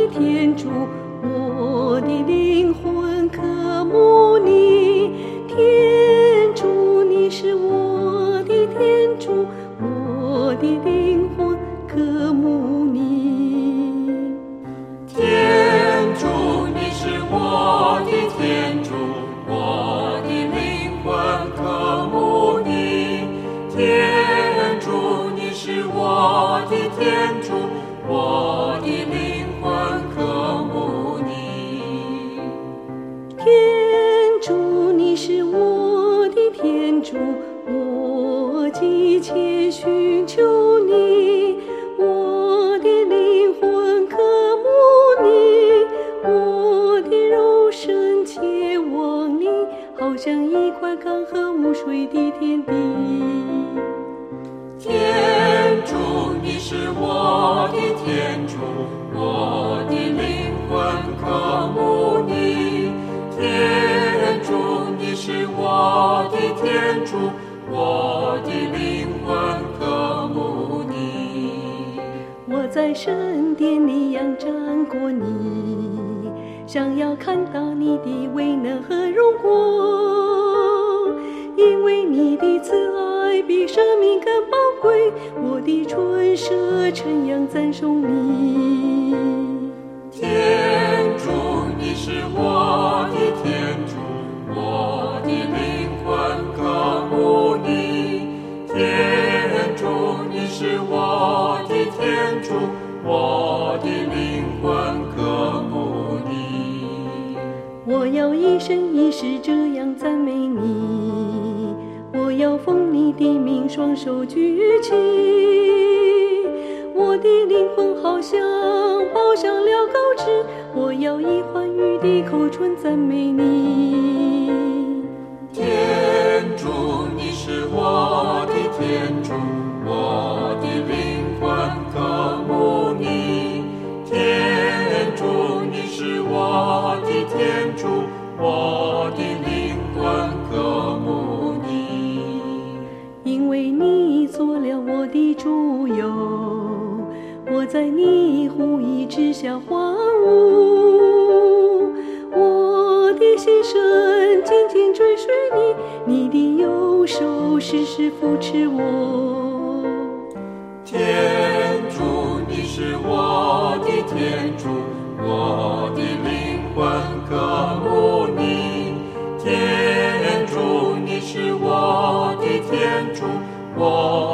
的天主，我的灵魂渴慕你。天主，你是我的天主，我的灵魂渴慕你。 天主，你是我的天主，我的灵魂渴慕你。天主，你是我的天主，我的灵魂渴慕你。 天主，你是我的天主，我急切寻求你。我的灵魂渴慕你，我的肉身切望你，好像一块干涸无水的田地。 天主，你是我的天主，我的灵魂渴慕你。天主，你是我的天主，我的灵魂渴慕你。 我在圣殿里仰战过你，想要看到你的威能和荣光，因为你的慈爱比生命更宝贵，我的唇舌称扬赞颂你。 天主，你是我的天主，我的灵魂渴慕你。天主，你是我的天主，我的灵魂渴慕你。 我要一生一世这样赞美你，我要奉你的名双手举起，我的灵魂好像报响了告知，我要以欢愉的口唇赞美你。 天主，你是我的天主，我的灵魂渴慕你。天主，你是我的天主，我的灵魂渴慕你。 因为你做了我的主佑，我在你护翼之下欢舞，我的心神紧紧追随你，你的右手时时扶持我。 天主，你是我的天主，我的灵魂渴慕你。天主，你是我的天主，我